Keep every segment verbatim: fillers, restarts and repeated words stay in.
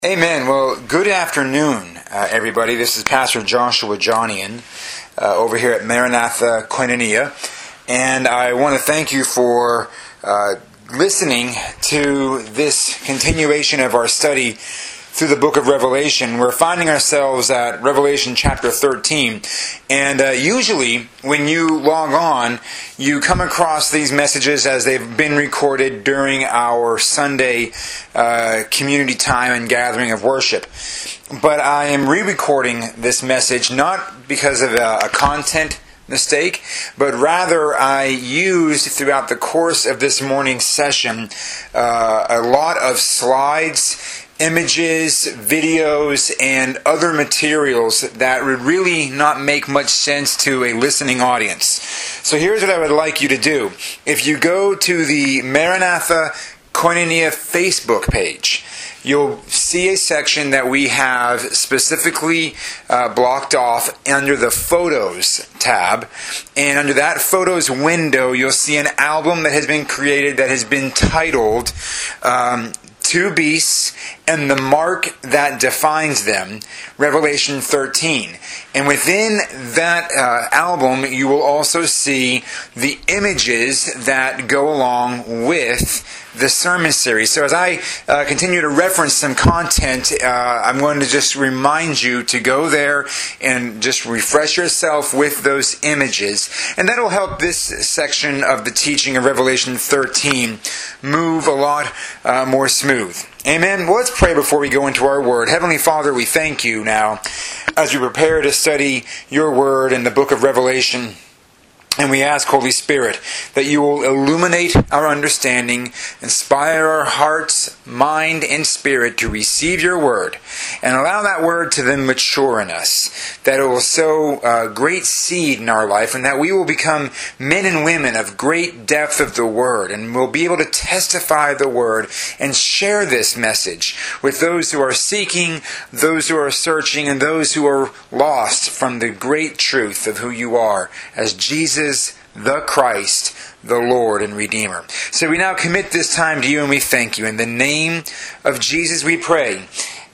Amen. Well, good afternoon, uh, everybody. This is Pastor Joshua Johnian uh, over here at Maranatha Koinonia, and I want to thank you for uh, listening to this continuation of our study through the book of Revelation. We're finding ourselves at Revelation chapter thirteen, and uh, usually when you log on, you come across these messages as they've been recorded during our Sunday uh, community time and gathering of worship. But I am re-recording this message not because of a, a content mistake, but rather I used throughout the course of this morning's session uh, a lot of slides, images, videos, and other materials that would really not make much sense to a listening audience. So here's what I would like you to do. If you go to the Maranatha Koinonia Facebook page, you'll see a section that we have specifically uh, blocked off under the Photos tab. And under that Photos window, you'll see an album that has been created that has been titled um, Two Beasts and the Mark That Defines Them, Revelation thirteen. And within that uh, album, you will also see the images that go along with the sermon series. So as I uh, continue to reference some content, uh, I'm going to just remind you to go there and just refresh yourself with those images. And that'll help this section of the teaching of Revelation thirteen move a lot uh, more smooth. Amen. Well, let's pray before we go into our word. Heavenly Father, we thank you now as we prepare to study your word in the book of Revelation. And we ask, Holy Spirit, that you will illuminate our understanding, inspire our hearts, mind, and spirit to receive your word, and allow that word to then mature in us, that it will sow uh, great seed in our life, and that we will become men and women of great depth of the word, and will be able to testify the word and share this message with those who are seeking, those who are searching, and those who are lost from the great truth of who you are as Jesus the Christ, the Lord and Redeemer. So we now commit this time to you and we thank you. In the name of Jesus we pray.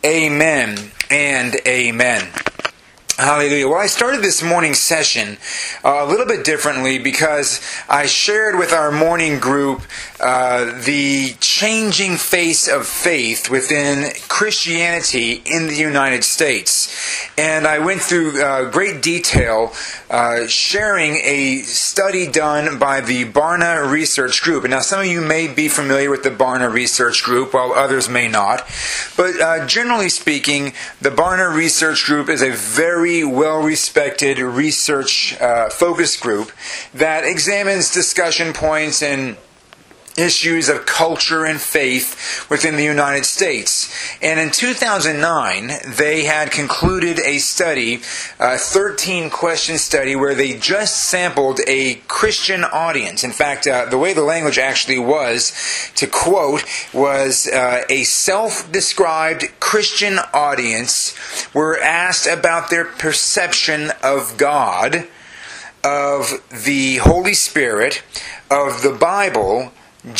Amen and amen. Hallelujah. Well, I started this morning's session uh, a little bit differently because I shared with our morning group uh, the changing face of faith within Christianity in the United States. And I went through uh, great detail uh, sharing a study done by the Barna Research Group. And now some of you may be familiar with the Barna Research Group, while others may not. But uh, generally speaking, the Barna Research Group is a very well-respected research uh, focus group that examines discussion points and issues of culture and faith within the United States. And in two thousand nine, they had concluded a study, a thirteen-question study, where they just sampled a Christian audience. In fact, uh, the way the language actually was, to quote, was uh, a self-described Christian audience were asked about their perception of God, of the Holy Spirit, of the Bible,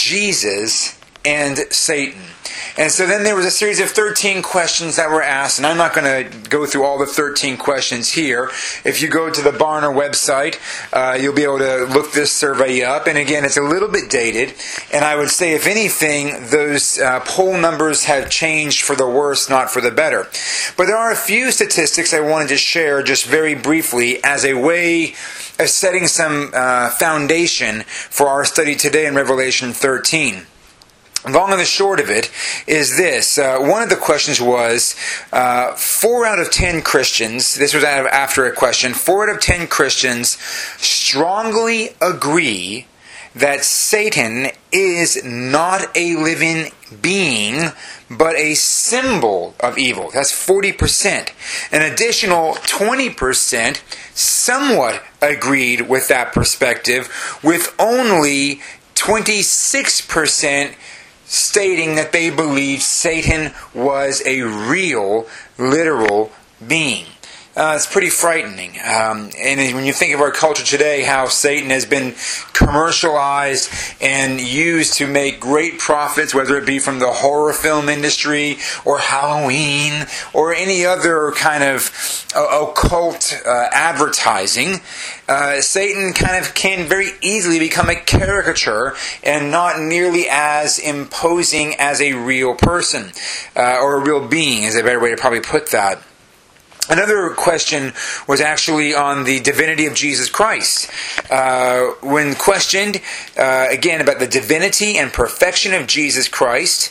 Jesus, and Satan. And so then there was a series of thirteen questions that were asked, and I'm not going to go through all the thirteen questions here. If you go to the Barna website, uh, you'll be able to look this survey up. And again, it's a little bit dated, and I would say, if anything, those uh, poll numbers have changed for the worse, not for the better. But there are a few statistics I wanted to share just very briefly as a way of setting some uh, foundation for our study today in Revelation thirteen. Long and the short of it is this. Uh, one of the questions was, uh, four out of ten Christians, this was after a question, four out of ten Christians strongly agree that Satan is not a living being, but a symbol of evil. That's forty percent. An additional twenty percent somewhat agreed with that perspective, with only twenty-six percent stating that they believed Satan was a real, literal being. Uh, it's pretty frightening. Um, and when you think of our culture today, how Satan has been commercialized and used to make great profits, whether it be from the horror film industry or Halloween or any other kind of uh, occult uh, advertising, uh, Satan kind of can very easily become a caricature and not nearly as imposing as a real person uh, or a real being, is a better way to probably put that. Another question was actually on the divinity of Jesus Christ. Uh, when questioned, uh, again, about the divinity and perfection of Jesus Christ,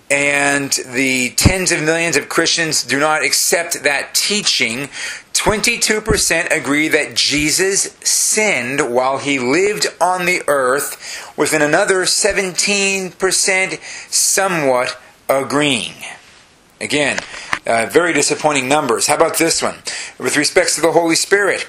and the tens of millions of Christians do not accept that teaching, twenty-two percent agree that Jesus sinned while he lived on the earth, with another seventeen percent somewhat agreeing. Again, uh, very disappointing numbers. How about this one? With respects to the Holy Spirit,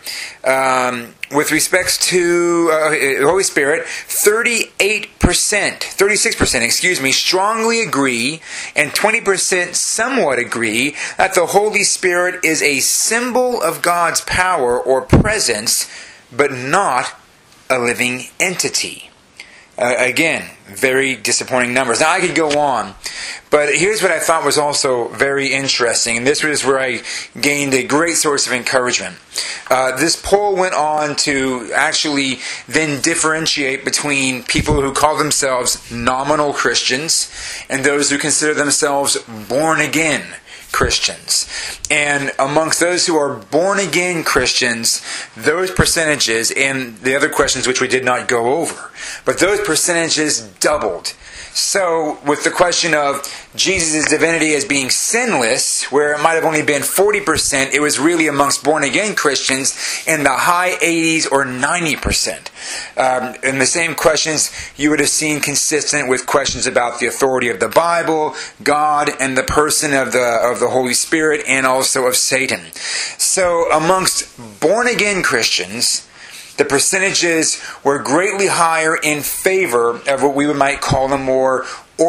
um, with respects to uh, the Holy Spirit, thirty-eight percent, thirty-six percent, excuse me, strongly agree, and twenty percent somewhat agree that the Holy Spirit is a symbol of God's power or presence, but not a living entity. Uh, again, very disappointing numbers. Now, I could go on, but here's what I thought was also very interesting, and this was where I gained a great source of encouragement. Uh, this poll went on to actually then differentiate between people who call themselves nominal Christians and those who consider themselves born-again Christians. And amongst those who are born-again Christians, those percentages, and the other questions which we did not go over, but those percentages doubled. So, with the question of Jesus' divinity as being sinless, where it might have only been forty percent, it was really amongst born-again Christians in the high eighties or ninety percent. Um, and the same questions you would have seen consistent with questions about the authority of the Bible, God, and the person of the of the Holy Spirit, and also of Satan. So, amongst born-again Christians, the percentages were greatly higher in favor of what we might call a more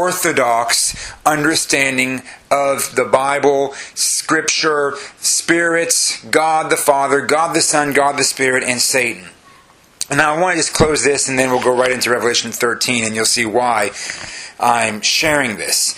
orthodox understanding of the Bible, Scripture, spirits, God the Father, God the Son, God the Spirit, and Satan. And now I want to just close this, and then we'll go right into Revelation thirteen, and you'll see why I'm sharing this.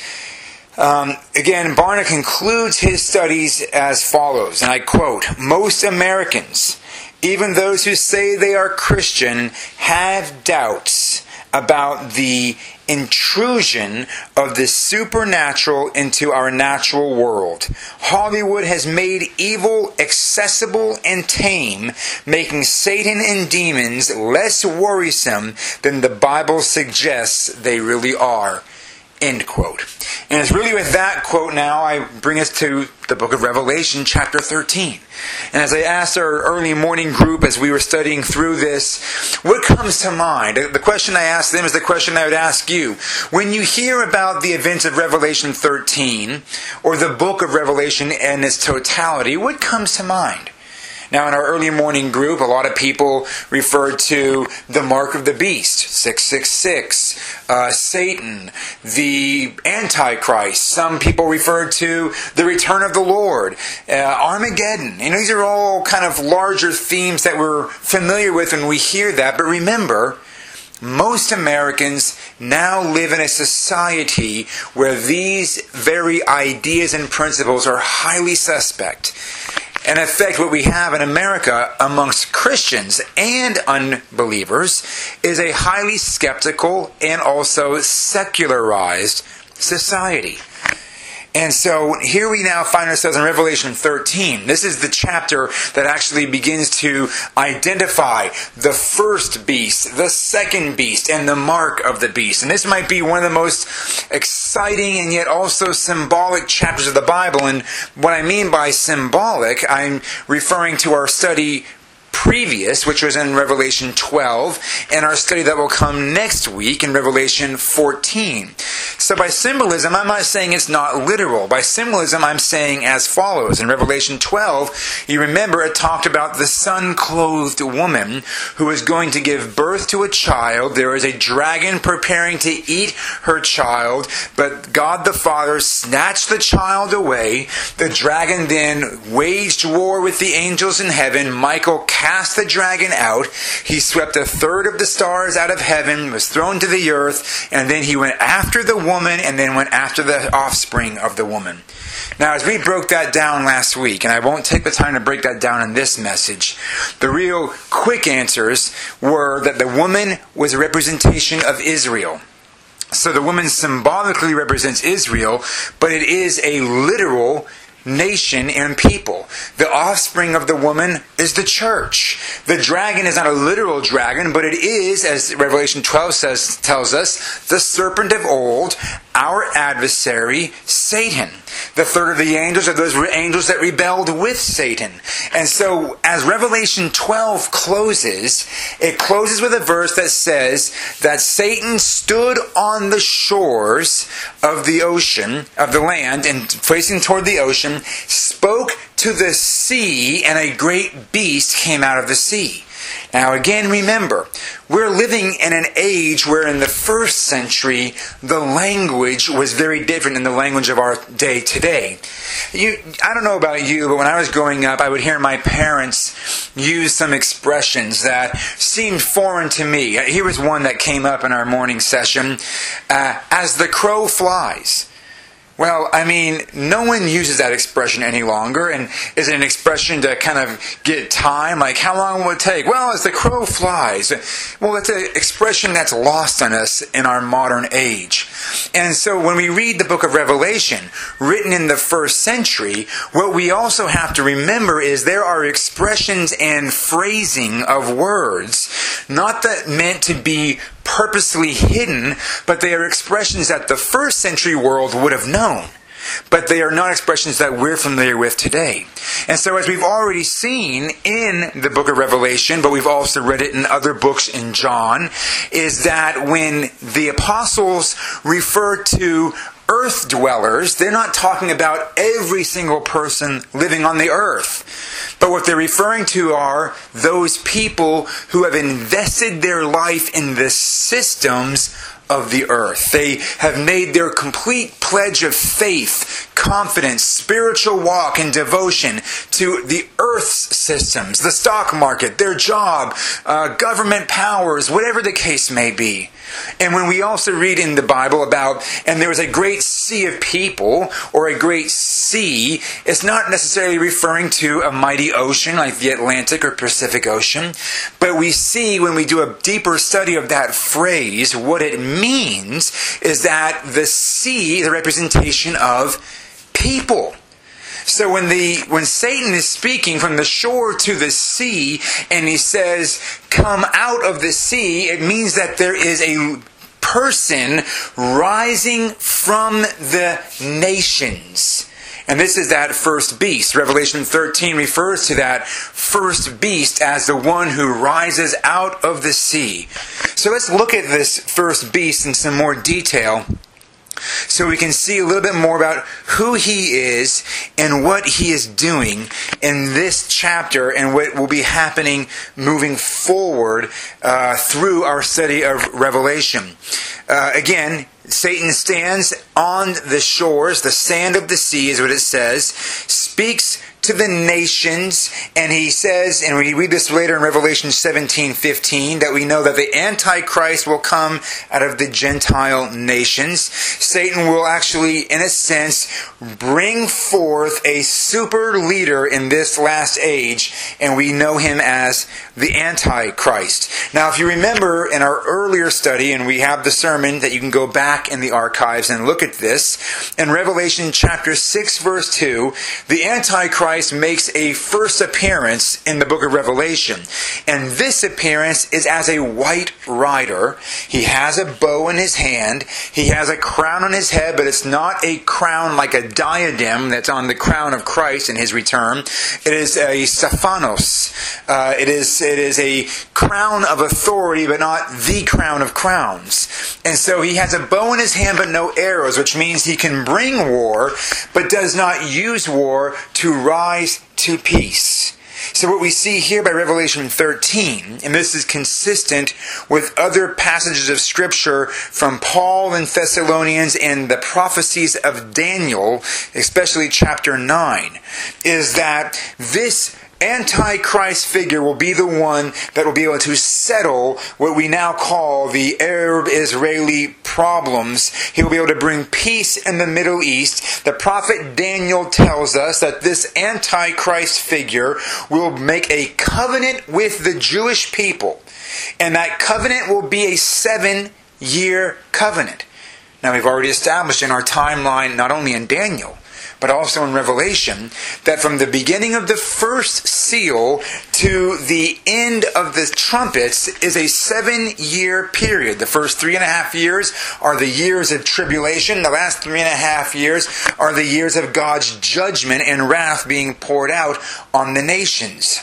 Um, again, Barna concludes his studies as follows, and I quote, "Most Americans, even those who say they are Christian, have doubts about the intrusion of the supernatural into our natural world. Hollywood has made evil accessible and tame, making Satan and demons less worrisome than the Bible suggests they really are." End quote. And it's really with that quote now I bring us to the book of Revelation, chapter thirteen. And as I asked our early morning group as we were studying through this, what comes to mind? The question I asked them is the question I would ask you. When you hear about the events of Revelation thirteen, or the book of Revelation in its totality, what comes to mind? Now, in our early morning group, a lot of people referred to the mark of the beast, six six six, uh, Satan, the Antichrist. Some people referred to the return of the Lord, uh, Armageddon. You know, these are all kind of larger themes that we're familiar with when we hear that. But remember, most Americans now live in a society where these very ideas and principles are highly suspect. In effect, what we have in America amongst Christians and unbelievers is a highly skeptical and also secularized society. And so here we now find ourselves in Revelation thirteen. This is the chapter that actually begins to identify the first beast, the second beast, and the mark of the beast. And this might be one of the most exciting and yet also symbolic chapters of the Bible. And what I mean by symbolic, I'm referring to our study previous, which was in Revelation twelve, and our study that will come next week in Revelation fourteen. So by symbolism, I'm not saying it's not literal. By symbolism, I'm saying as follows. In Revelation twelve, you remember it talked about the sun-clothed woman who is going to give birth to a child. There is a dragon preparing to eat her child, but God the Father snatched the child away. The dragon then waged war with the angels in heaven. Michael cast the dragon out. He swept a third of the stars out of heaven, was thrown to the earth, and then he went after the woman and then went after the offspring of the woman. Now, as we broke that down last week, and I won't take the time to break that down in this message, the real quick answers were that the woman was a representation of Israel. So the woman symbolically represents Israel, but it is a literal nation and people. The offspring of the woman is the church. The dragon is not a literal dragon, but it is, as Revelation twelve says, tells us, the serpent of old, our adversary, Satan. The third of the angels are those angels that rebelled with Satan. And so, as Revelation twelve closes, it closes with a verse that says that Satan stood on the shores of the ocean, of the land, and facing toward the ocean, spoke to the sea, and a great beast came out of the sea. Now again, remember, we're living in an age where in the first century, the language was very different than the language of our day today. You, I don't know about you, but when I was growing up, I would hear my parents use some expressions that seemed foreign to me. Here was one that came up in our morning session, uh, as the crow flies. Well, I mean, no one uses that expression any longer, and is it an expression to kind of get time? Like, how long will it take? Well, as the crow flies. Well, it's an expression that's lost on us in our modern age. And so when we read the book of Revelation, written in the first century, what we also have to remember is there are expressions and phrasing of words, not that meant to be purposely hidden, but they are expressions that the first century world would have known. But they are not expressions that we're familiar with today. And so as we've already seen in the book of Revelation, but we've also read it in other books in John, is that when the apostles refer to earth dwellers, they're not talking about every single person living on the earth. But what they're referring to are those people who have invested their life in the systems of the earth. They have made their complete pledge of faith, confidence, spiritual walk, and devotion to the earth's systems, the stock market, their job, uh, government powers, whatever the case may be. And when we also read in the Bible about, and there was a great sea of people, or a great sea, it's not necessarily referring to a mighty ocean like the Atlantic or Pacific Ocean, but we see when we do a deeper study of that phrase, what it means is that the sea is a representation of people. So when the when Satan is speaking from the shore to the sea, and he says, "Come out of the sea," it means that there is a person rising from the nations. And this is that first beast. Revelation thirteen refers to that first beast as the one who rises out of the sea. So let's look at this first beast in some more detail, so we can see a little bit more about who he is and what he is doing in this chapter and what will be happening moving forward uh, through our study of Revelation. Uh, again, Satan stands on the shores, the sand of the sea is what it says, speaks to the nations, and he says, and we read this later in Revelation seventeen fifteen, that we know that the Antichrist will come out of the Gentile nations. Satan will actually, in a sense, bring forth a super leader in this last age, and we know him as the Antichrist. Now, if you remember in our earlier study, and we have the sermon that you can go back in the archives and look at this, in Revelation chapter six, verse two, the Antichrist Antichrist makes a first appearance in the book of Revelation. And this appearance is as a white rider. He has a bow in his hand. He has a crown on his head, but it's not a crown like a diadem that's on the crown of Christ in his return. It is a stephanos. Uh, it is it is a crown of authority, but not the crown of crowns. And so he has a bow in his hand, but no arrows, which means he can bring war, but does not use war to rise to peace. So what we see here by Revelation thirteen, and this is consistent with other passages of Scripture from Paul in Thessalonians and the prophecies of Daniel, especially chapter nine, is that this Antichrist figure will be the one that will be able to settle what we now call the Arab-Israeli problems. He will be able to bring peace in the Middle East. The prophet Daniel tells us that this Antichrist figure will make a covenant with the Jewish people. And that covenant will be a seven-year covenant. Now, we've already established in our timeline, not only in Daniel, but also in Revelation, that from the beginning of the first seal to the end of the trumpets is a seven-year period. The first three and a half years are the years of tribulation. The last three and a half years are the years of God's judgment and wrath being poured out on the nations.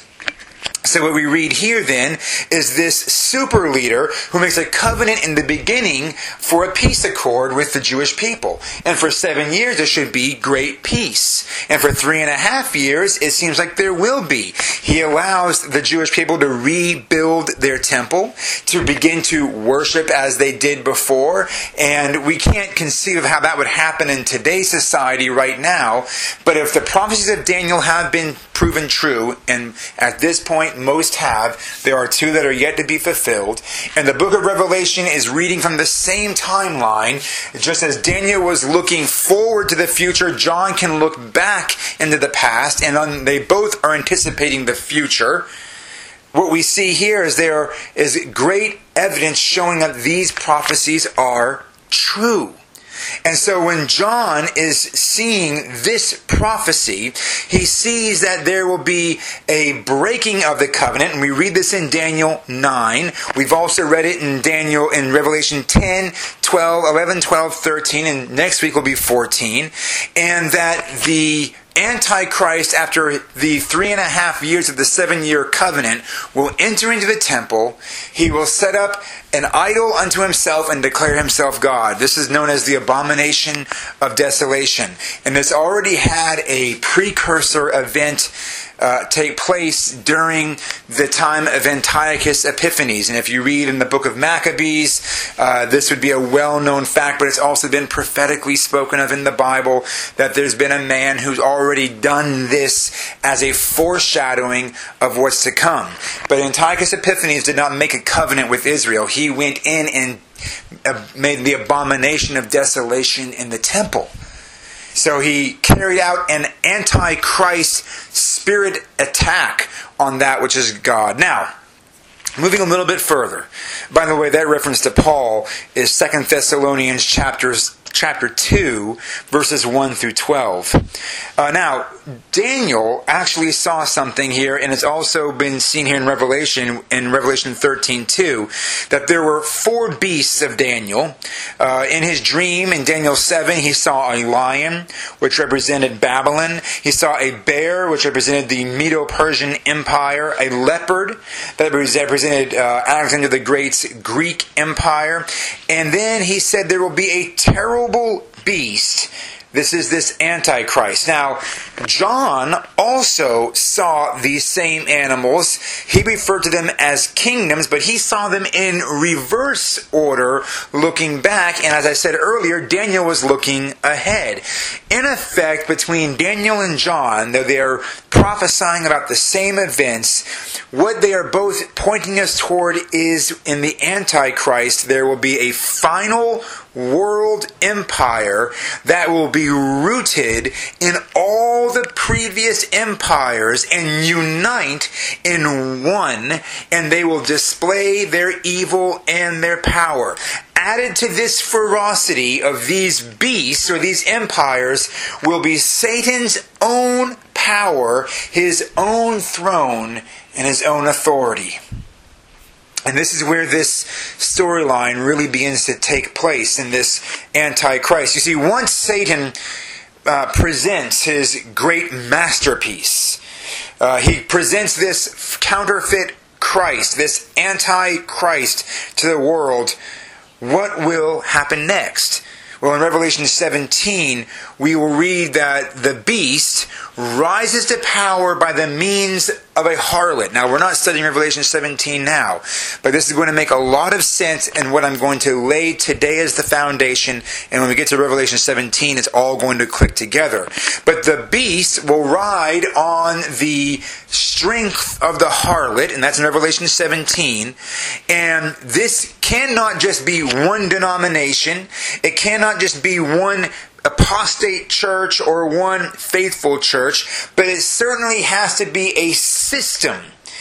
So what we read here then is this super leader who makes a covenant in the beginning for a peace accord with the Jewish people. And for seven years there should be great peace. And for three and a half years it seems like there will be. He allows the Jewish people to rebuild their temple, to begin to worship as they did before. And we can't conceive of how that would happen in today's society right now. But if the prophecies of Daniel have been proven true, and at this point most have, there are two that are yet to be fulfilled, and the book of Revelation is reading from the same timeline. Just as Daniel was looking forward to the future, John can look back into the past, and they both are anticipating the future. What we see here is there is great evidence showing that these prophecies are true. And so when John is seeing this prophecy, he sees that there will be a breaking of the covenant. And we read this in Daniel nine. We've also read it in Daniel in Revelation ten, twelve, eleven, twelve, thirteen, and next week will be fourteen. And that the Antichrist, after the three and a half years of the seven-year covenant, will enter into the temple. He will set up an idol unto himself and declare himself God. This is known as the abomination of desolation. And this already had a precursor event uh, take place during the time of Antiochus Epiphanes. And if you read in the book of Maccabees, uh, this would be a well-known fact, but it's also been prophetically spoken of in the Bible that there's been a man who's already done this as a foreshadowing of what's to come. But Antiochus Epiphanes did not make a covenant with Israel. He went in and made the abomination of desolation in the temple. So he carried out an antichrist spirit attack on that which is God. Now, moving a little bit further. By the way, that reference to Paul is Second Thessalonians chapters chapter two, verses one through twelve. Uh, now, Daniel actually saw something here, and it's also been seen here in Revelation, in Revelation thirteen two, that there were four beasts of Daniel. Uh, in his dream, in Daniel seven, he saw a lion, which represented Babylon. He saw a bear, which represented the Medo-Persian Empire. A leopard, that represented uh, Alexander the Great's Greek Empire. And then he said there will be a terrible beast. This is this Antichrist. Now, John also saw these same animals. He referred to them as kingdoms, but he saw them in reverse order, looking back. And as I said earlier, Daniel was looking ahead. In effect, between Daniel and John, though they are prophesying about the same events, what they are both pointing us toward is in the Antichrist, there will be a final world empire that will be rooted in all the previous empires and unite in one, and they will display their evil and their power. Added to this ferocity of these beasts or these empires will be Satan's own power, his own throne, and his own authority. And this is where this storyline really begins to take place in this Antichrist. You see, once Satan uh, presents his great masterpiece, uh, he presents this counterfeit Christ, this Antichrist to the world, what will happen next? Well, in Revelation seventeen, we will read that the beast rises to power by the means of a harlot. Now, we're not studying Revelation seventeen now, but this is going to make a lot of sense in what I'm going to lay today as the foundation, and when we get to Revelation seventeen, it's all going to click together. But the beast will ride on the strength of the harlot, and that's in Revelation seventeen, and this cannot just be one denomination, it cannot just be one apostate church or one faithful church, but it certainly has to be a system,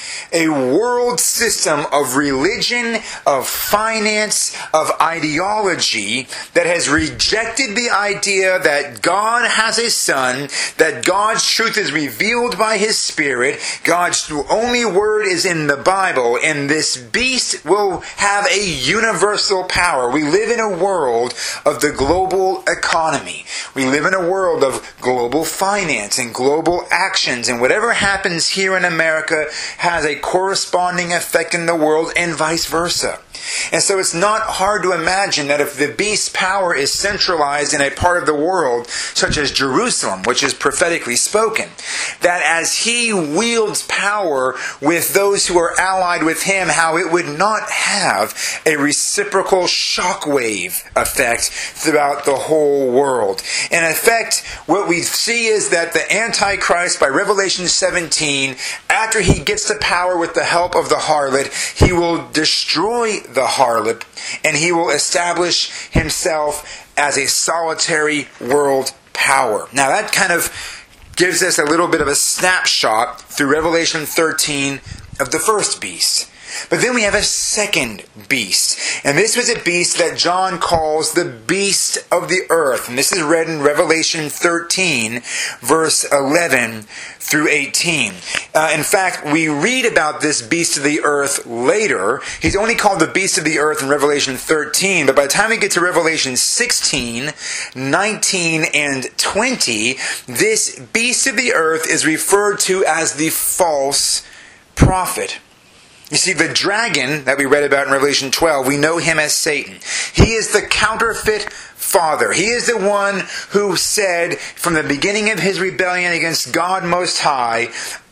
a world system of religion, of finance, of ideology that has rejected the idea that God has a Son, that God's truth is revealed by His Spirit, God's only word is in the Bible, and this beast will have a universal power. We live in a world of the global economy. We live in a world of global finance and global actions, and whatever happens here in America has a corresponding effect in the world, and vice versa. And so it's not hard to imagine that if the beast's power is centralized in a part of the world, such as Jerusalem, which is prophetically spoken, that as he wields power with those who are allied with him, how it would not have a reciprocal shockwave effect throughout the whole world. In effect, what we see is that the Antichrist, by Revelation seventeen, after he gets to power with the help of the harlot, he will destroy the harlot, and he will establish himself as a solitary world power. Now that kind of gives us a little bit of a snapshot through Revelation thirteen of the first beast. But then we have a second beast. And this was a beast that John calls the beast of the earth. And this is read in Revelation thirteen, verse eleven through eighteen. Uh, in fact, we read about this beast of the earth later. He's only called the beast of the earth in Revelation thirteen. But by the time we get to Revelation sixteen, nineteen, and twenty, this beast of the earth is referred to as the false prophet. You see, the dragon that we read about in Revelation twelve, we know him as Satan. He is the counterfeit father. He is the one who said from the beginning of his rebellion against God Most High,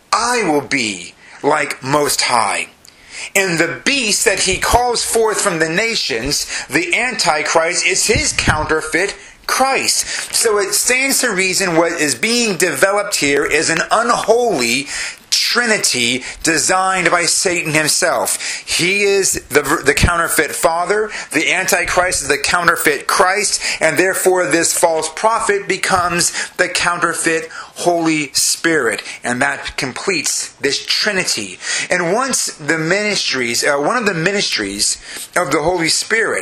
I will be like Most High. And the beast that he calls forth from the nations, the Antichrist, is his counterfeit Christ. So it stands to reason what is being developed here is an unholy Trinity designed by Satan himself. He is the, the counterfeit father, the Antichrist is the counterfeit Christ, and therefore this false prophet becomes the counterfeit Holy Spirit. And that completes this Trinity. And once the ministries, uh, one of the ministries of the Holy Spirit,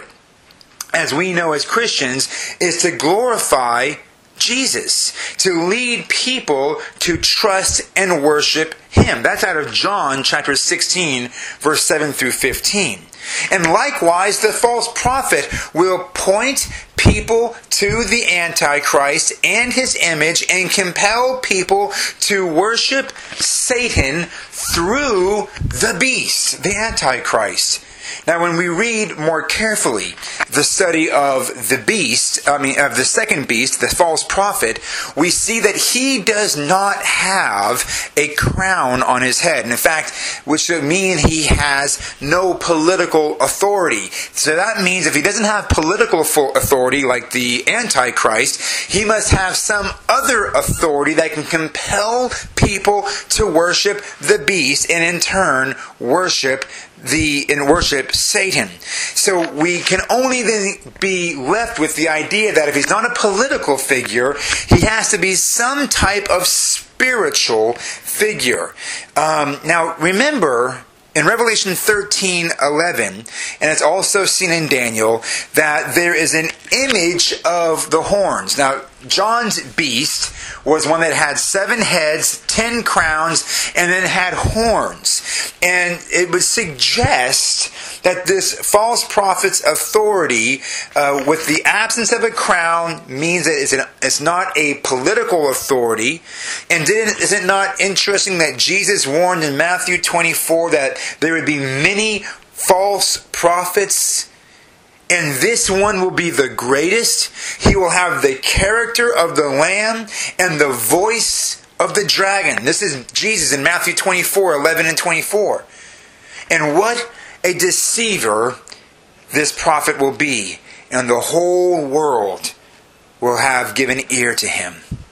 as we know as Christians, is to glorify Jesus, to lead people to trust and worship Him. That's out of John chapter sixteen, verse seven through fifteen. And likewise, the false prophet will point people to the Antichrist and his image and compel people to worship Satan through the beast, the Antichrist. Now, when we read more carefully the study of the beast, I mean, of the second beast, the false prophet, we see that he does not have a crown on his head. And in fact, which would mean he has no political authority. So that means if he doesn't have political authority like the Antichrist, he must have some other authority that can compel people to worship the beast and in turn worship the and worship Satan. So we can only then be left with the idea that if he's not a political figure, he has to be some type of spiritual figure. Um, now remember, in Revelation thirteen eleven, and it's also seen in Daniel, that there is an image of the horns. Now, John's beast was one that had seven heads, ten crowns, and then had horns. And it would suggest that this false prophet's authority, uh, with the absence of a crown, means that it's, an, it's not a political authority. And didn't, is it not interesting that Jesus warned in Matthew twenty-four that there would be many false prophets? And this one will be the greatest. He will have the character of the Lamb and the voice of the dragon. This is Jesus in Matthew twenty-four eleven and twenty-four. And what a deceiver this prophet will be. And the whole world will have given ear to him.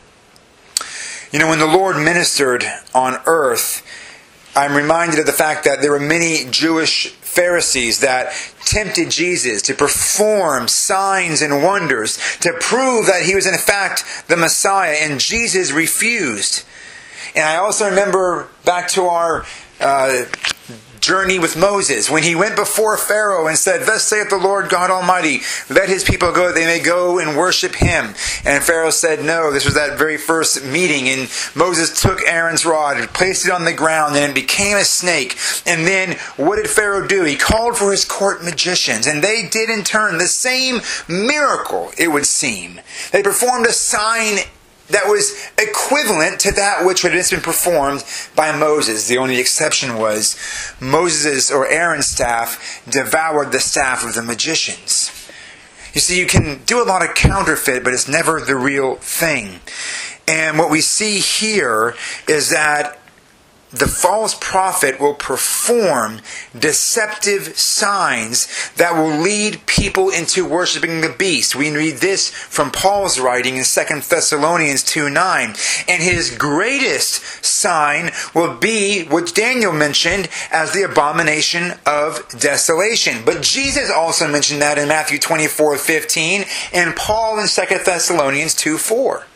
You know, when the Lord ministered on earth, I'm reminded of the fact that there were many Jewish Pharisees that tempted Jesus to perform signs and wonders to prove that he was in fact the Messiah, and Jesus refused. And I also remember back to our uh, journey with Moses, when he went before Pharaoh and said, "Thus saith the Lord God Almighty, let his people go, that they may go and worship him." And Pharaoh said no. This was that very first meeting, and Moses took Aaron's rod and placed it on the ground, and it became a snake. And then what did Pharaoh do? He called for his court magicians, and they did in turn the same miracle, it would seem. They performed a sign that was equivalent to that which had been performed by Moses. The only exception was Moses' or Aaron's staff devoured the staff of the magicians. You see, you can do a lot of counterfeit, but it's never the real thing. And what we see here is that the false prophet will perform deceptive signs that will lead people into worshiping the beast. We read this from Paul's writing in Second Thessalonians two nine. And his greatest sign will be what Daniel mentioned as the abomination of desolation. But Jesus also mentioned that in Matthew twenty-four fifteen and Paul in Second Thessalonians two four.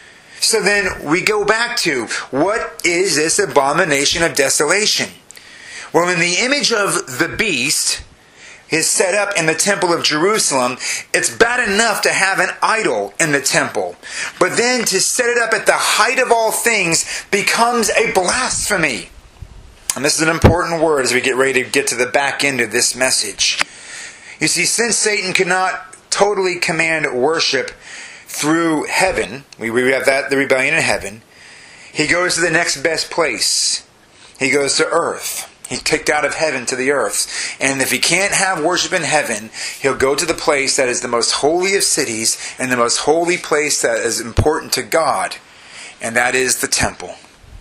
So then we go back to, what is this abomination of desolation? Well, when the image of the beast is set up in the temple of Jerusalem, it's bad enough to have an idol in the temple. But then to set it up at the height of all things becomes a blasphemy. And this is an important word as we get ready to get to the back end of this message. You see, since Satan could not totally command worship through heaven, we have that, the rebellion in heaven, he goes to the next best place. He goes to earth. He's kicked out of heaven to the earth. And if he can't have worship in heaven, he'll go to the place that is the most holy of cities and the most holy place that is important to God. And that is the temple.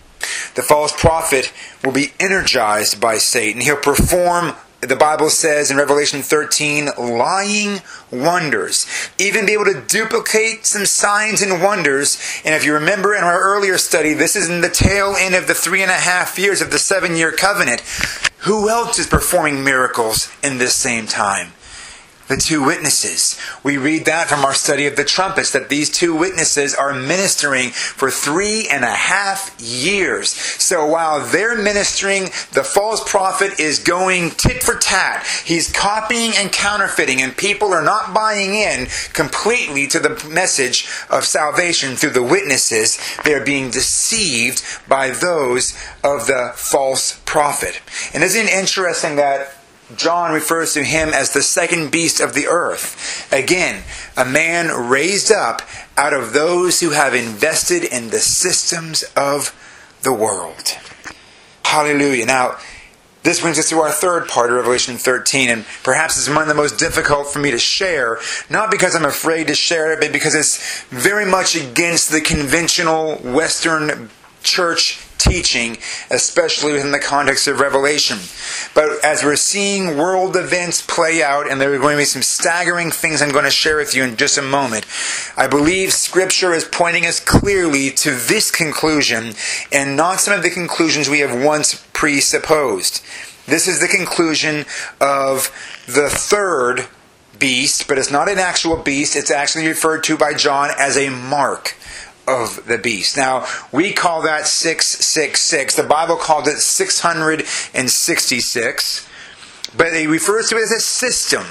The false prophet will be energized by Satan. He'll perform, the Bible says in Revelation thirteen, lying wonders. Even be able to duplicate some signs and wonders. And if you remember in our earlier study, this is in the tail end of the three and a half years of the seven-year covenant. Who else is performing miracles in this same time? The two witnesses. We read that from our study of the trumpets, that these two witnesses are ministering for three and a half years. So while they're ministering, the false prophet is going tit for tat. He's copying and counterfeiting, and people are not buying in completely to the message of salvation through the witnesses. They're being deceived by those of the false prophet. And isn't it interesting that John refers to him as the second beast of the earth? Again, a man raised up out of those who have invested in the systems of the world. Hallelujah. Now, this brings us to our third part of Revelation thirteen, and perhaps it's one of the most difficult for me to share, not because I'm afraid to share it, but because it's very much against the conventional Western church teaching, especially within the context of Revelation. But as we're seeing world events play out, and there are going to be some staggering things I'm going to share with you in just a moment, I believe Scripture is pointing us clearly to this conclusion and not some of the conclusions we have once presupposed. This is the conclusion of the third beast, but it's not an actual beast. It's actually referred to by John as a mark. of the beast. Now, we call that six six six. The Bible called it six hundred sixty-six. But it refers to it as a system.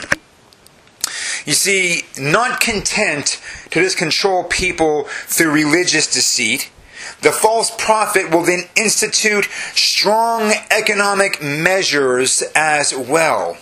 You see, not content to just control people through religious deceit, the false prophet will then institute strong economic measures as well.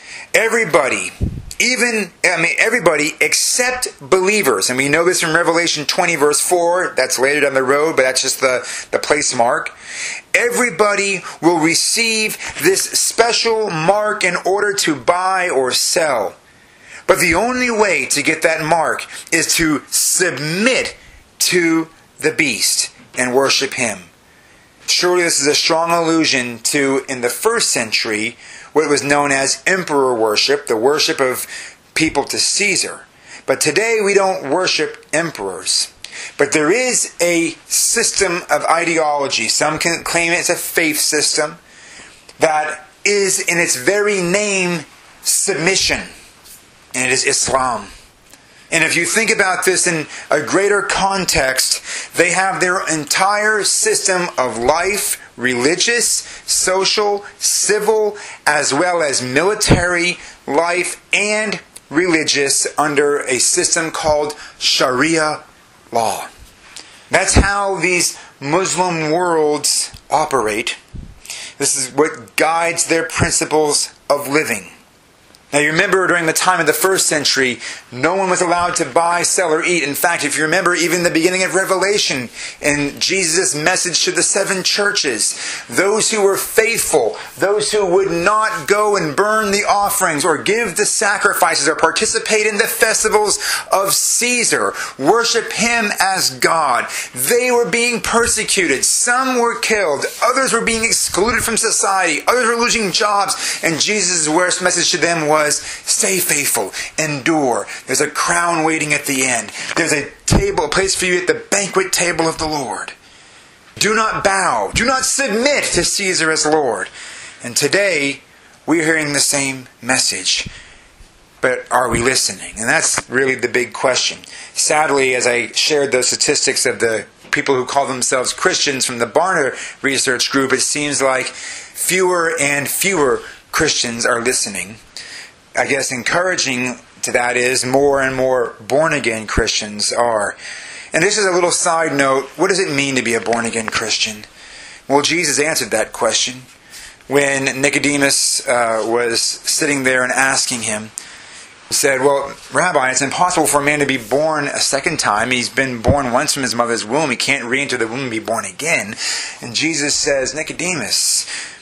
Everybody, even, I mean, everybody except believers, and we know this from Revelation twenty verse four, that's later down the road, but that's just the, the place mark. Everybody will receive this special mark in order to buy or sell. But the only way to get that mark is to submit to the beast and worship him. Surely this is a strong allusion to, in the first century, what was known as emperor worship, the worship of people to Caesar. But today we don't worship emperors. But there is a system of ideology. Some can claim it's a faith system that is in its very name submission. And it is Islam. And if you think about this in a greater context, they have their entire system of life, religious, social, civil, as well as military life and religious under a system called Sharia law. That's how these Muslim worlds operate. This is what guides their principles of living. Now you remember during the time of the first century, no one was allowed to buy, sell, or eat. In fact, if you remember even the beginning of Revelation in Jesus' message to the seven churches, those who were faithful, those who would not go and burn the offerings or give the sacrifices or participate in the festivals of Caesar, worship him as God, they were being persecuted. Some were killed. Others were being excluded from society. Others were losing jobs. And Jesus' worst message to them was, was, stay faithful, endure. There's a crown waiting at the end. There's a table, a place for you at the banquet table of the Lord. Do not bow. Do not submit to Caesar as Lord. And today, we're hearing the same message. But are we listening? And that's really the big question. Sadly, as I shared those statistics of the people who call themselves Christians from the Barna Research Group, it seems like fewer and fewer Christians are listening. I guess encouraging to that is more and more born-again Christians are. And this is a little side note. What does it mean to be a born-again Christian? Well, Jesus answered that question when Nicodemus uh, was sitting there and asking him. He said, well, Rabbi, it's impossible for a man to be born a second time. He's been born once from his mother's womb. He can't re-enter the womb and be born again. And Jesus says, Nicodemus,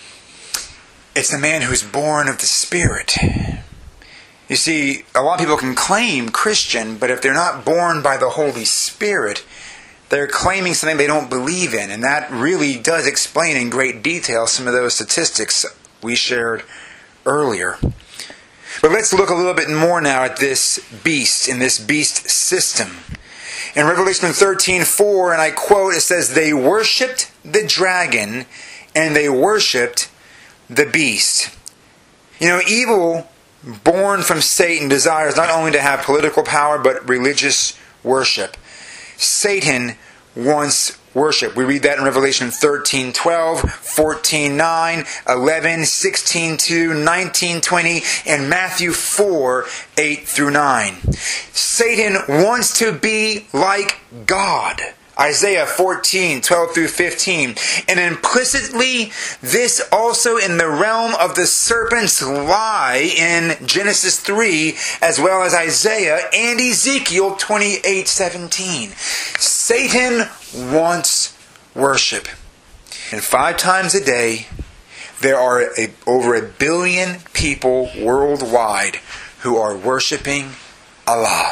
it's the man who's born of the Spirit. You see, a lot of people can claim Christian, but if they're not born by the Holy Spirit, they're claiming something they don't believe in. And that really does explain in great detail some of those statistics we shared earlier. But let's look a little bit more now at this beast, in this beast system. In Revelation thirteen four, and I quote, it says, they worshipped the dragon and they worshipped the beast. You know, evil born from Satan desires not only to have political power, but religious worship. Satan wants worship. We read that in Revelation thirteen twelve, fourteen nine, eleven, sixteen two, nineteen twenty, and Matthew four eight through nine. Satan wants to be like God. Isaiah fourteen twelve through fifteen. And implicitly, this also in the realm of the serpent's lie in Genesis three, as well as Isaiah and Ezekiel twenty-eight seventeen. Satan wants worship. And five times a day, there are a, over a billion people worldwide who are worshiping Allah.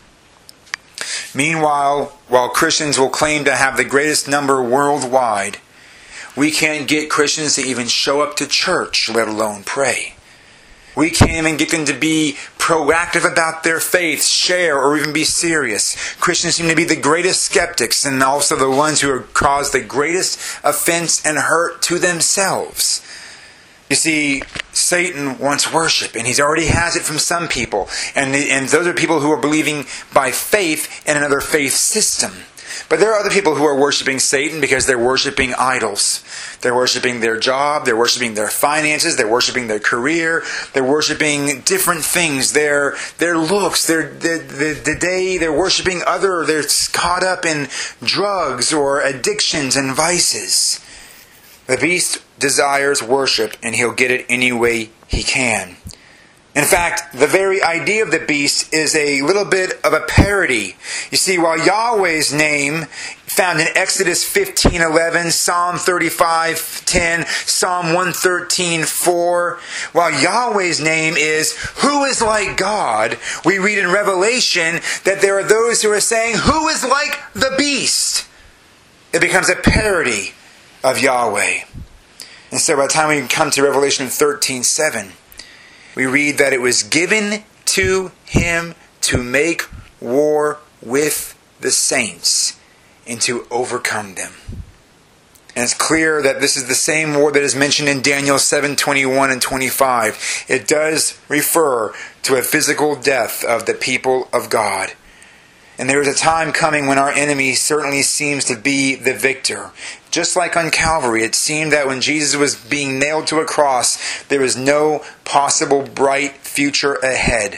Meanwhile, while Christians will claim to have the greatest number worldwide, we can't get Christians to even show up to church, let alone pray. We can't even get them to be proactive about their faith, share, or even be serious. Christians seem to be the greatest skeptics and also the ones who have caused the greatest offense and hurt to themselves. You see, Satan wants worship, and he already has it from some people. And, the, and those are people who are believing by faith in another faith system. But there are other people who are worshiping Satan because they're worshiping idols. They're worshiping their job, they're worshiping their finances, they're worshiping their career, they're worshiping different things, their their looks, their the, the, the day they're worshiping other, they're caught up in drugs or addictions and vices. The beast desires worship, and he'll get it any way he can. In fact, the very idea of the beast is a little bit of a parody. You see, while Yahweh's name, found in Exodus fifteen eleven, Psalm thirty-five ten, Psalm one thirteen four, while Yahweh's name is, who is like God, we read in Revelation that there are those who are saying, who is like the beast? It becomes a parody of Yahweh. And so by the time we come to Revelation thirteen seven, we read that it was given to him to make war with the saints and to overcome them. And it's clear that this is the same war that is mentioned in Daniel seven twenty-one and twenty-five. It does refer to a physical death of the people of God. And there is a time coming when our enemy certainly seems to be the victor. Just like on Calvary, it seemed that when Jesus was being nailed to a cross, there was no possible bright future ahead.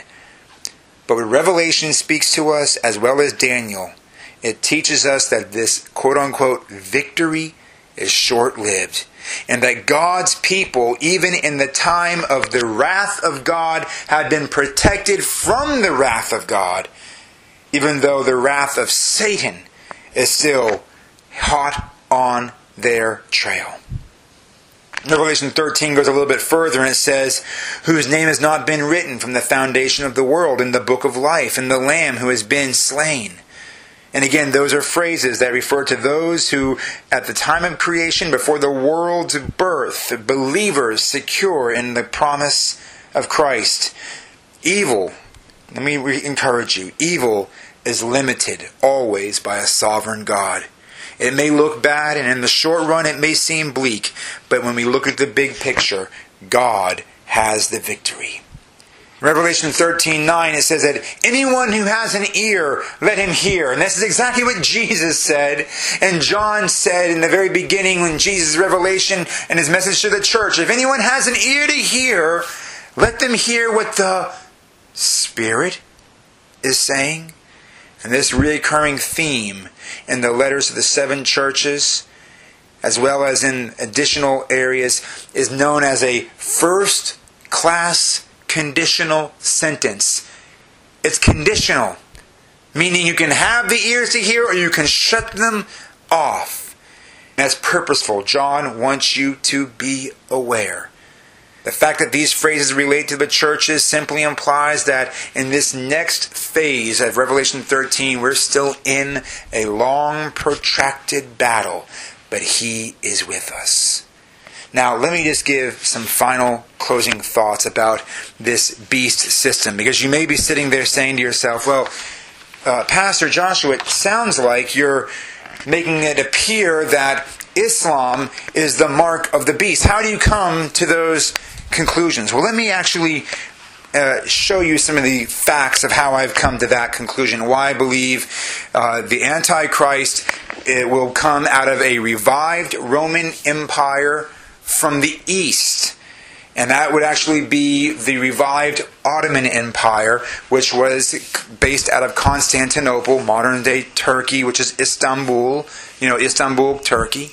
But when Revelation speaks to us, as well as Daniel, it teaches us that this quote-unquote victory is short-lived. And that God's people, even in the time of the wrath of God, had been protected from the wrath of God, even though the wrath of Satan is still hot on their trail. Revelation thirteen goes a little bit further and it says, whose name has not been written from the foundation of the world in the book of life, and the Lamb who has been slain. And again, those are phrases that refer to those who, at the time of creation, before the world's birth, believers secure in the promise of Christ. Evil, let me re- encourage you, evil is limited always by a sovereign God. It may look bad, and in the short run it may seem bleak, but when we look at the big picture, God has the victory. Revelation thirteen nine, it says that anyone who has an ear, let him hear. And this is exactly what Jesus said. And John said in the very beginning when Jesus' revelation and his message to the church, if anyone has an ear to hear, let them hear what the Spirit is saying. And this recurring theme in the letters to the seven churches, as well as in additional areas, is known as a first-class conditional sentence. It's conditional, meaning you can have the ears to hear or you can shut them off. And that's purposeful. John wants you to be aware. The fact that these phrases relate to the churches simply implies that in this next phase of Revelation thirteen, we're still in a long, protracted battle, but He is with us. Now, let me just give some final closing thoughts about this beast system, because you may be sitting there saying to yourself, well, uh, Pastor Joshua, it sounds like you're making it appear that Islam is the mark of the beast. How do you come to those conclusions? Well, let me actually uh, show you some of the facts of how I've come to that conclusion. Why I believe uh, the Antichrist it will come out of a revived Roman Empire from the East. And that would actually be the revived Ottoman Empire, which was based out of Constantinople, modern-day Turkey, which is Istanbul. You know, Istanbul, Turkey.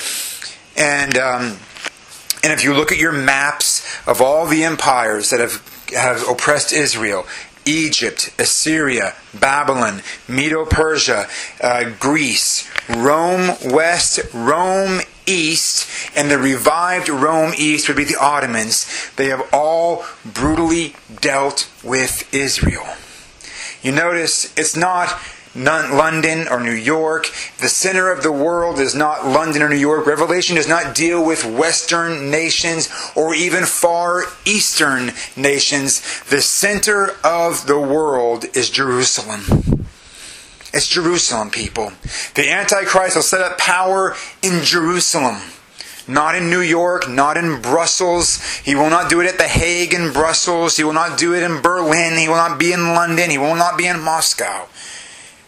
And um, and if you look at your maps of all the empires that have, have oppressed Israel, Egypt, Assyria, Babylon, Medo-Persia, uh, Greece, Rome West, Rome East, and the revived Rome East would be the Ottomans. They have all brutally dealt with Israel. You notice it's not London or New York. The center of the world is not London or New York. Revelation does not deal with Western nations or even Far Eastern nations. The center of the world is Jerusalem. It's Jerusalem, people. The Antichrist will set up power in Jerusalem. Not in New York, not in Brussels. He will not do it at The Hague in Brussels. He will not do it in Berlin. He will not be in London. He will not be in Moscow.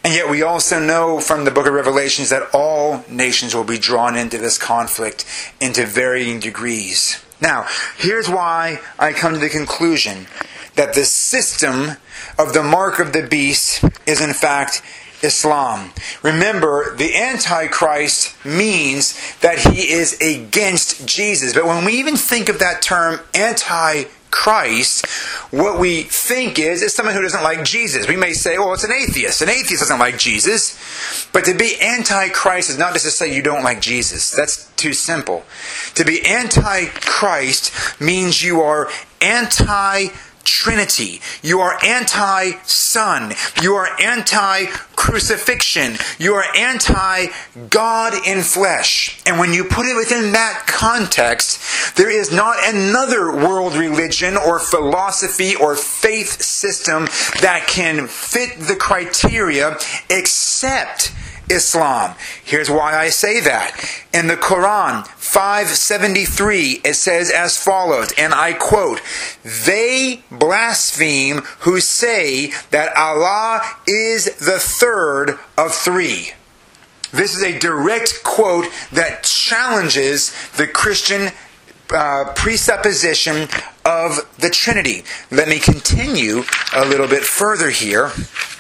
And yet we also know from the book of Revelations that all nations will be drawn into this conflict into varying degrees. Now, here's why I come to the conclusion that the system of the mark of the beast is in fact Islam. Remember, the Antichrist means that he is against Jesus. But when we even think of that term Antichrist, what we think is, is someone who doesn't like Jesus. We may say, oh, it's an atheist. An atheist doesn't like Jesus. But to be Antichrist is not just to say you don't like Jesus. That's too simple. To be Antichrist means you are anti Trinity. You are anti-Son. You are anti-crucifixion. You are anti-God in flesh. And when you put it within that context, there is not another world religion or philosophy or faith system that can fit the criteria except Islam. Here's why I say that. In the Quran, five seventy-three, it says as follows, and I quote, "They blaspheme who say that Allah is the third of three." This is a direct quote that challenges the Christian uh, presupposition of the Trinity. Let me continue a little bit further here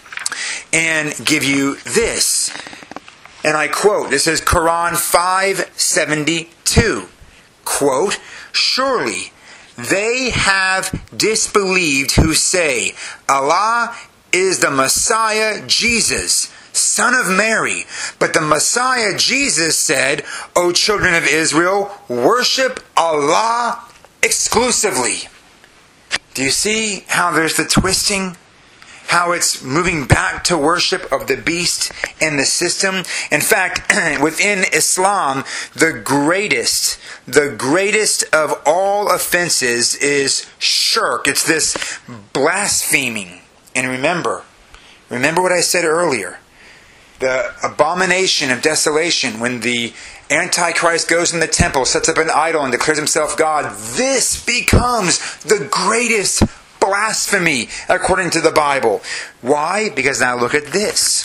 and give you this. And I quote, this is Quran five seventy-two. Quote, "Surely they have disbelieved who say, Allah is the Messiah Jesus, son of Mary. But the Messiah Jesus said, O children of Israel, worship Allah exclusively." Do you see how there's the twisting? How it's moving back to worship of the beast and the system. In fact, within Islam, the greatest, the greatest of all offenses is shirk. It's this blaspheming. And remember, remember what I said earlier. The abomination of desolation, when the Antichrist goes in the temple, sets up an idol and declares himself God, this becomes the greatest blasphemy according to the Bible. Why? Because now look at this.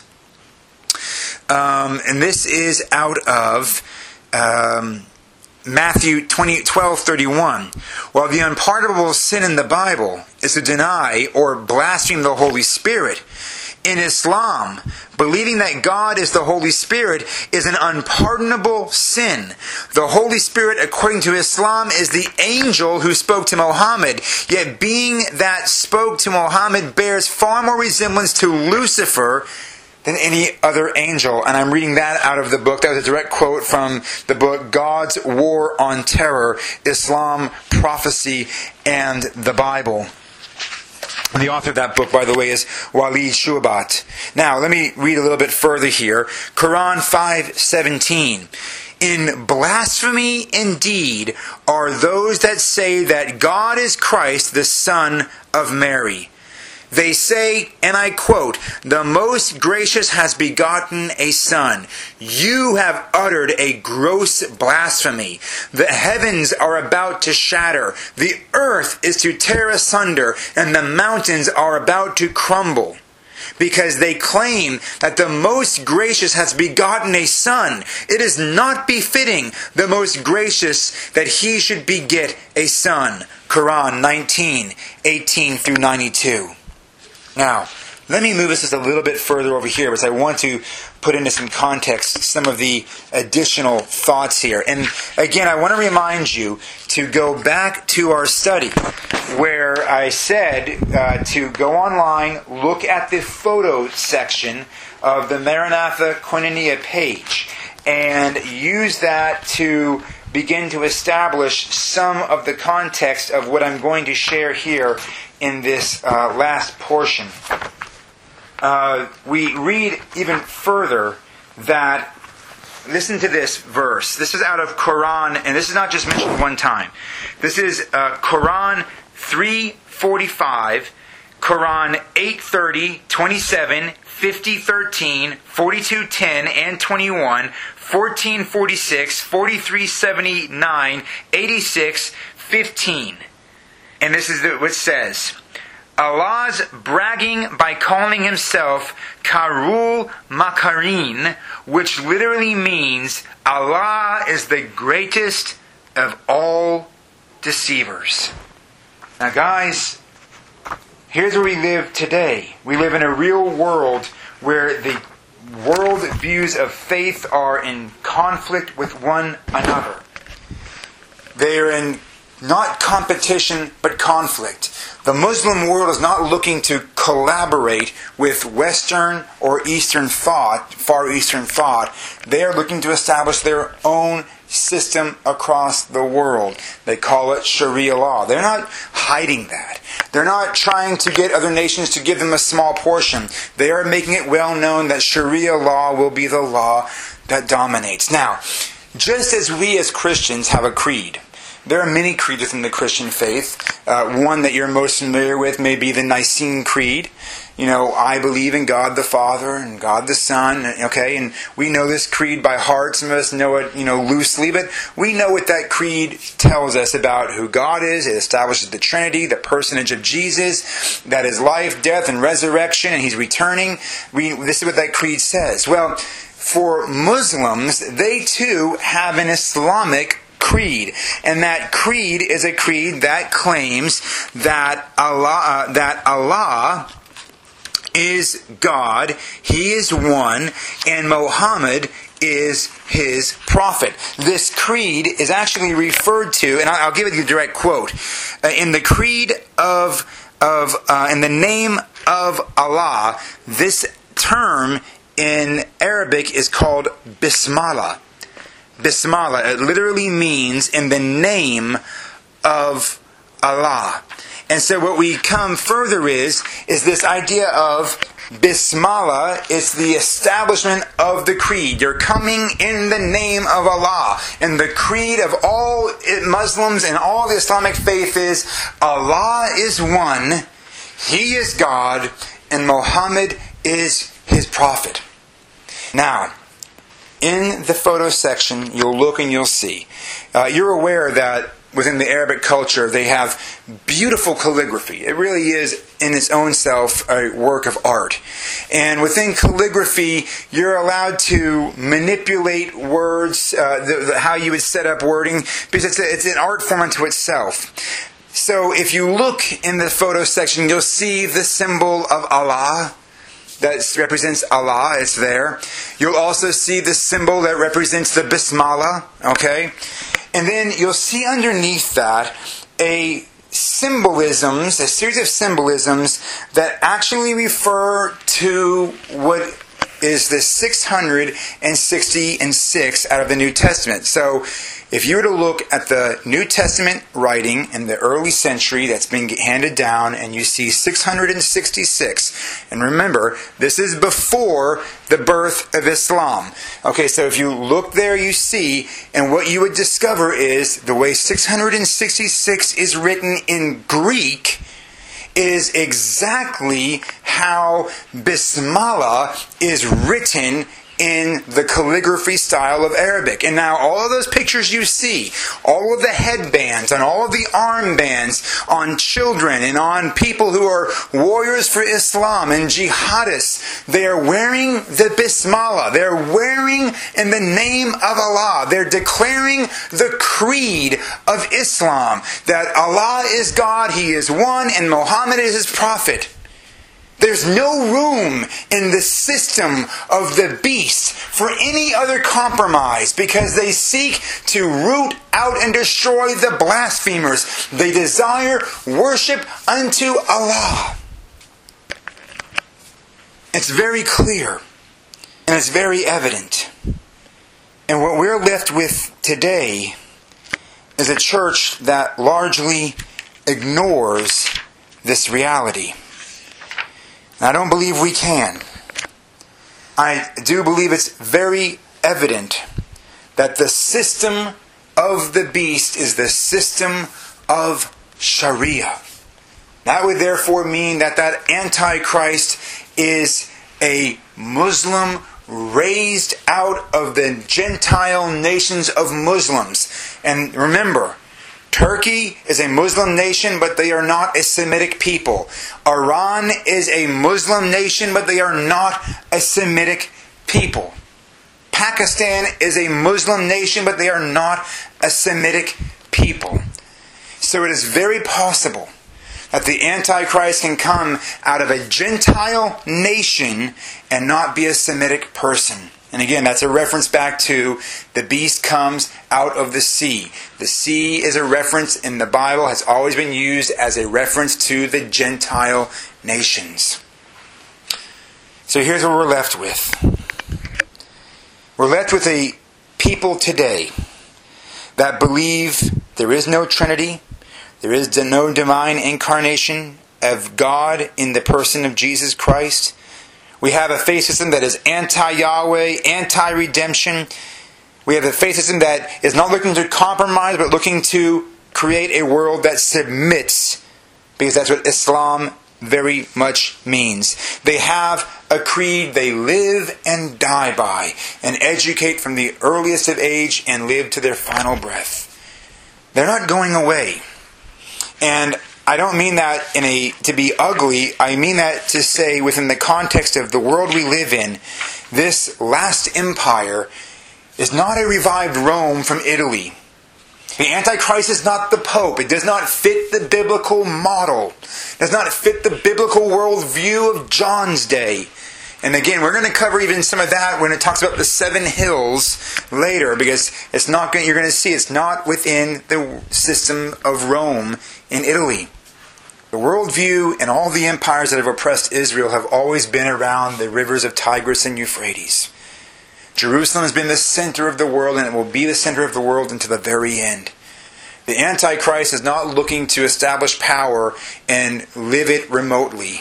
Um, and this is out of um, Matthew twenty, twelve thirty-one. While the unpardonable sin in the Bible is to deny or blaspheme the Holy Spirit, in Islam, believing that God is the Holy Spirit is an unpardonable sin. The Holy Spirit, according to Islam, is the angel who spoke to Muhammad. Yet being that spoke to Muhammad bears far more resemblance to Lucifer than any other angel. And I'm reading that out of the book. That was a direct quote from the book God's War on Terror, Islam, Prophecy, and the Bible. The author of that book, by the way, is Walid Shuabat. Now, let me read a little bit further here. Quran five seventeen. "In blasphemy indeed are those that say that God is Christ, the Son of Mary. They say, and I quote, the Most Gracious has begotten a son. You have uttered a gross blasphemy. The heavens are about to shatter. The earth is to tear asunder, and the mountains are about to crumble. Because they claim that the Most Gracious has begotten a son. It is not befitting the Most Gracious that he should beget a son." Quran nineteen, eighteen through ninety-two. Now, let me move us just a little bit further over here because I want to put into some context some of the additional thoughts here. And again, I want to remind you to go back to our study where I said uh, to go online, look at the photo section of the Maranatha Koinonia page, and use that to begin to establish some of the context of what I'm going to share here in this uh, last portion. Uh, we read even further that, listen to this verse. This is out of Quran, and this is not just mentioned one time. This is uh, Quran three forty-five, Quran eight thirty, twenty-seven, fifty thirteen, forty-two ten, and twenty-one, fourteen forty-six, forty-three seventy-nine, eighty-six fifteen. And this is what it says. Allah's bragging by calling himself Karul Makarin, which literally means Allah is the greatest of all deceivers. Now guys, here's where we live today. We live in a real world where the world views of faith are in conflict with one another. They are in not competition, but conflict. The Muslim world is not looking to collaborate with Western or Eastern thought, Far Eastern thought. They are looking to establish their own system across the world. They call it Sharia law. They're not hiding that. They're not trying to get other nations to give them a small portion. They are making it well known that Sharia law will be the law that dominates. Now, just as we as Christians have a creed, there are many creeds within the Christian faith. Uh, one that you're most familiar with may be the Nicene Creed. You know, I believe in God the Father and God the Son, okay? And we know this creed by heart. Some of us know it, you know, loosely, but we know what that creed tells us about who God is. It establishes the Trinity, the personage of Jesus, that is life, death, and resurrection, and He's returning. We, this is what that creed says. Well, for Muslims, they too have an Islamic creed, and that creed is a creed that claims that Allah, uh, that Allah is God, He is one, and Muhammad is His prophet. This creed is actually referred to, and I'll give you a direct quote, uh, in the creed of of uh, in the name of Allah. This term in Arabic is called Bismillah. Bismillah. It literally means in the name of Allah. And so what we come further is, is this idea of Bismillah. It's the establishment of the creed. You're coming in the name of Allah. And the creed of all Muslims and all the Islamic faith is Allah is one, He is God, and Muhammad is His prophet. Now, in the photo section, you'll look and you'll see. Uh, you're aware that within the Arabic culture, they have beautiful calligraphy. It really is, in its own self, a work of art. And within calligraphy, you're allowed to manipulate words, uh, the, the, how you would set up wording, because it's, a, it's an art form unto itself. So if you look in the photo section, you'll see the symbol of Allah that represents Allah. It's there. You'll also see the symbol that represents the Bismillah. Okay? And then you'll see underneath that a symbolisms, a series of symbolisms that actually refer to what is the six hundred sixty-six out of the New Testament. So, if you were to look at the New Testament writing in the early century that's been handed down, and you see six hundred sixty-six, and remember, this is before the birth of Islam. Okay, so if you look there, you see, and what you would discover is the way six hundred sixty-six is written in Greek is exactly how Bismillah is written in the calligraphy style of Arabic. And now all of those pictures you see, all of the headbands and all of the armbands on children and on people who are warriors for Islam and jihadists, they are wearing the Bismillah. They're wearing in the name of Allah. They're declaring the creed of Islam, that Allah is God, He is one, and Muhammad is His prophet. There's no room in the system of the beast for any other compromise, because they seek to root out and destroy the blasphemers. They desire worship unto Allah. It's very clear, and it's very evident. And what we're left with today is a church that largely ignores this reality. I don't believe we can. I do believe it's very evident that the system of the beast is the system of Sharia. That would therefore mean that that Antichrist is a Muslim raised out of the Gentile nations of Muslims. And remember, Turkey is a Muslim nation, but they are not a Semitic people. Iran is a Muslim nation, but they are not a Semitic people. Pakistan is a Muslim nation, but they are not a Semitic people. So it is very possible that the Antichrist can come out of a Gentile nation and not be a Semitic person. And again, that's a reference back to the beast comes out of the sea. The sea is a reference in the Bible, has always been used as a reference to the Gentile nations. So here's what we're left with. We're left with a people today that believe there is no Trinity, there is no divine incarnation of God in the person of Jesus Christ. We have a faith system that is anti-Yahweh, anti-redemption. We have a faith system that is not looking to compromise, but looking to create a world that submits, because that's what Islam very much means. They have a creed they live and die by, and educate from the earliest of age and live to their final breath. They're not going away. And I don't mean that in a to be ugly. I mean that to say within the context of the world we live in, this last empire is not a revived Rome from Italy. The Antichrist is not the Pope. It does not fit the biblical model. It does not fit the biblical worldview of John's day. And again, we're going to cover even some of that when it talks about the seven hills later, because it's not going, you're going to see it's not within the system of Rome in Italy. The worldview and all the empires that have oppressed Israel have always been around the rivers of Tigris and Euphrates. Jerusalem has been the center of the world, and it will be the center of the world until the very end. The Antichrist is not looking to establish power and live it remotely.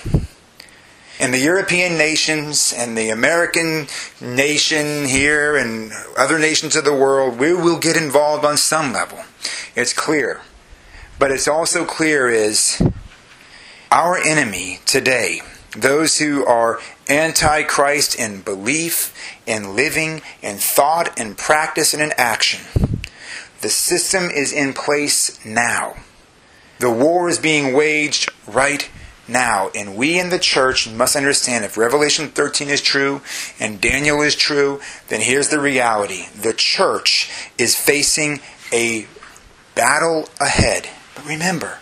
And the European nations and the American nation here and other nations of the world, we will get involved on some level. It's clear. But it's also clear is our enemy today, those who are anti-Christ in belief, in living, in thought, in practice, and in action. The system is in place now. The war is being waged right now. And we in the church must understand, if Revelation thirteen is true and Daniel is true, then here's the reality. The church is facing a battle ahead. But remember,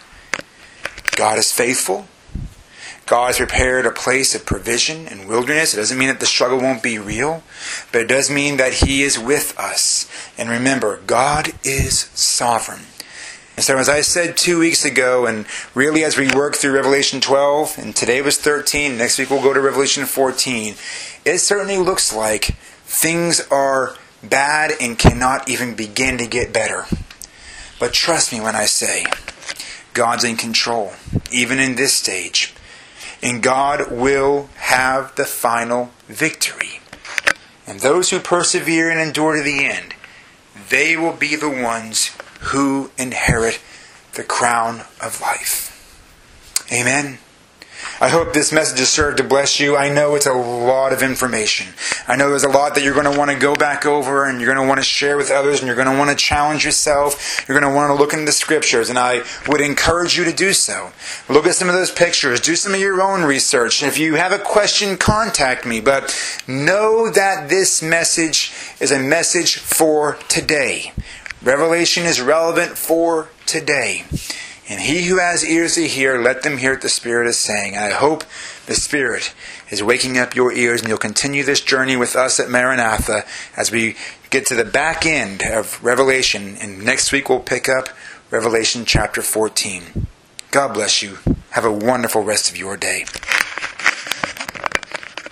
God is faithful. God has prepared a place of provision and wilderness. It doesn't mean that the struggle won't be real, but it does mean that He is with us. And remember, God is sovereign. And so as I said two weeks ago, and really as we work through Revelation twelve, and today was thirteen, next week we'll go to Revelation fourteen, it certainly looks like things are bad and cannot even begin to get better. But trust me when I say, God's in control, even in this stage. And God will have the final victory. And those who persevere and endure to the end, they will be the ones who inherit the crown of life. Amen. I hope this message has served to bless you. I know it's a lot of information. I know there's a lot that you're going to want to go back over, and you're going to want to share with others, and you're going to want to challenge yourself. You're going to want to look into the Scriptures, and I would encourage you to do so. Look at some of those pictures. Do some of your own research. And if you have a question, contact me. But know that this message is a message for today. Revelation is relevant for today. And he who has ears to hear, let them hear what the Spirit is saying. And I hope the Spirit is waking up your ears, and you'll continue this journey with us at Maranatha as we get to the back end of Revelation. And next week we'll pick up Revelation chapter fourteen. God bless you. Have a wonderful rest of your day.